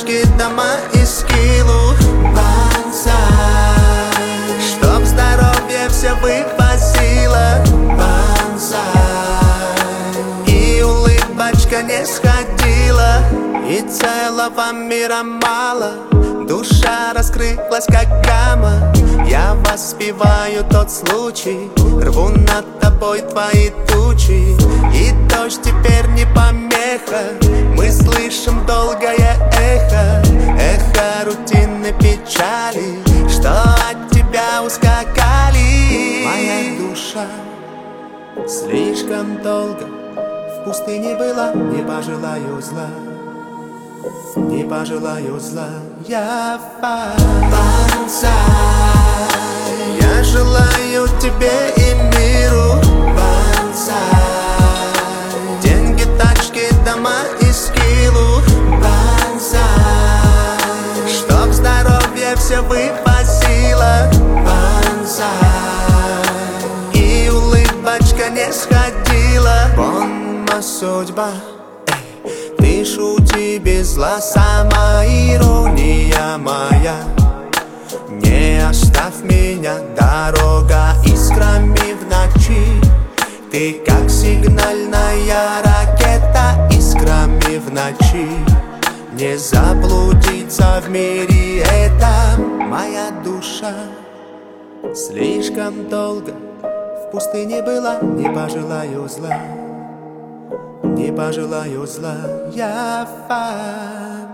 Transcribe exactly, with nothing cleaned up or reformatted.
тачки, дома и скиллу. Бонсай, чтоб здоровье все вывозило. Бонсай, и улыбочка не сходила, и целого мира мало. Душа раскрылась как гамма. Я воспеваю тот случай, рву над тобой твои тучи. И дождь теперь не помеха, мы слышим долгое эхо. Эхо рутины печали, что от тебя ускакали. Моя душа слишком долго в пустыне была, не пожелаю зла, не пожелаю зла. Я Бонсай, я желаю тебе и миру. Бонсай, деньги, тачки, дома и скиллу. Бонсай, чтоб здоровье все вывозило. Бонсай, и улыбочка не сходила. Бонма судьба, пишу тебе зла, сама ирония моя. Не оставь меня, дорога искрами в ночи. Ты как сигнальная ракета, искрами в ночи. Не заблудиться в мире этом. Моя душа слишком долго в пустыне была, не пожелаю зла, не пожелаю зла. Я Фан.